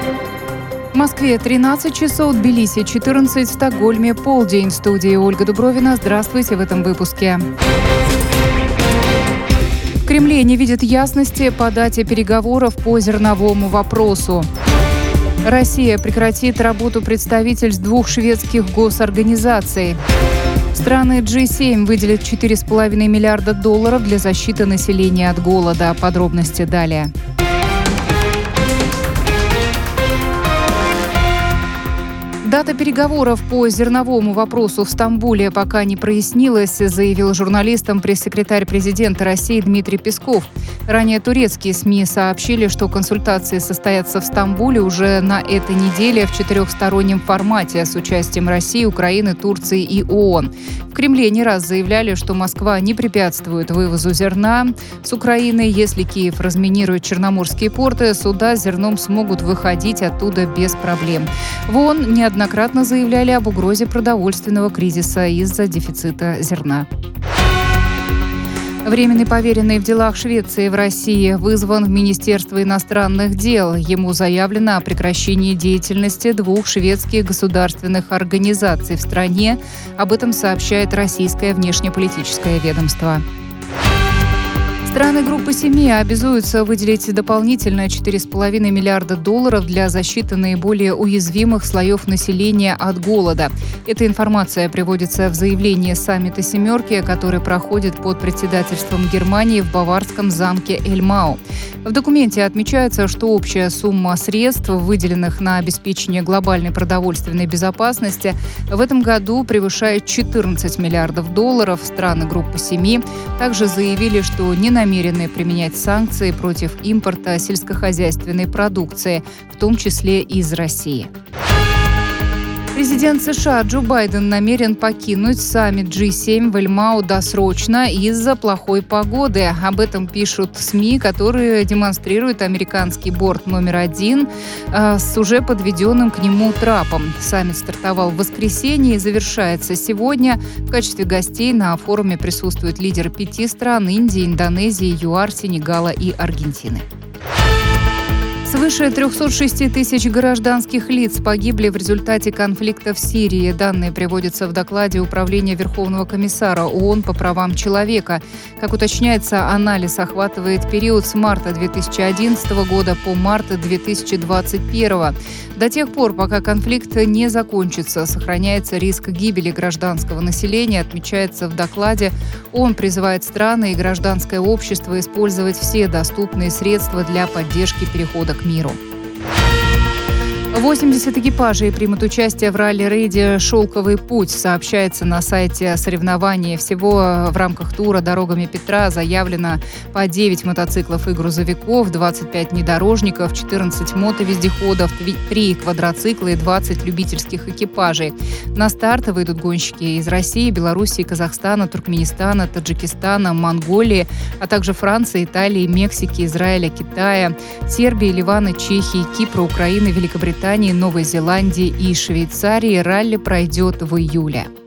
В Москве 13 часов, Тбилиси 14, в Стокгольме полдень. В студии Ольга Дубровина. Здравствуйте в этом выпуске. В Кремле не видят ясности по дате переговоров по зерновому вопросу. Россия прекратит работу представительств 2 шведских госорганизаций. Страны G7 выделят $4,5 миллиарда для защиты населения от голода. Подробности далее. Дата переговоров по зерновому вопросу в Стамбуле пока не прояснилась, заявил журналистам пресс-секретарь президента России Дмитрий Песков. Ранее турецкие СМИ сообщили, что консультации состоятся в Стамбуле уже на этой неделе в 4-стороннем формате с участием России, Украины, Турции и ООН. В Кремле не раз заявляли, что Москва не препятствует вывозу зерна с Украины. Если Киев разминирует черноморские порты, суда с зерном смогут выходить оттуда без проблем. В ООН неоднократно заявляли об угрозе продовольственного кризиса из-за дефицита зерна. Временный поверенный в делах Швеции в России вызван в Министерство иностранных дел. Ему заявлено о прекращении деятельности 2 шведских государственных организаций в стране. Об этом сообщает российское внешнеполитическое ведомство. Страны группы 7 обязуются выделить дополнительно $4,5 миллиарда для защиты наиболее уязвимых слоев населения от голода. Эта информация приводится в заявлении саммита «семерки», который проходит под председательством Германии в баварском замке Эльмау. В документе отмечается, что общая сумма средств, выделенных на обеспечение глобальной продовольственной безопасности, в этом году превышает $14 миллиардов. Страны группы 7 также заявили, что не намерены применять санкции против импорта сельскохозяйственной продукции, в том числе из России. Президент США Джо Байден намерен покинуть саммит G7 в Эльмау досрочно из-за плохой погоды. Об этом пишут СМИ, которые демонстрируют американский борт номер 1 с уже подведенным к нему трапом. Саммит стартовал в воскресенье и завершается сегодня. В качестве гостей на форуме присутствуют лидеры 5 стран – Индии, Индонезии, ЮАР, Сенегала и Аргентины. Свыше 306 тысяч гражданских лиц погибли в результате конфликта в Сирии. Данные приводятся в докладе Управления Верховного комиссара ООН по правам человека. Как уточняется, анализ охватывает период с марта 2011 года по март 2021. До тех пор, пока конфликт не закончится, сохраняется риск гибели гражданского населения, отмечается в докладе. ООН призывает страны и гражданское общество использовать все доступные средства для поддержки перехода к миру. 80 экипажей примут участие в ралли-рейде «Шелковый путь», сообщается на сайте соревнований. Всего в рамках тура «Дорогами Петра» заявлено по 9 мотоциклов и грузовиков, 25 внедорожников, 14 мотовездеходов, 3 квадроцикла и 20 любительских экипажей. На старт выйдут гонщики из России, Белоруссии, Казахстана, Туркменистана, Таджикистана, Монголии, а также Франции, Италии, Мексики, Израиля, Китая, Сербии, Ливана, Чехии, Кипра, Украины, Великобритании, Новой Зеландии и Швейцарии. Ралли пройдет в июле.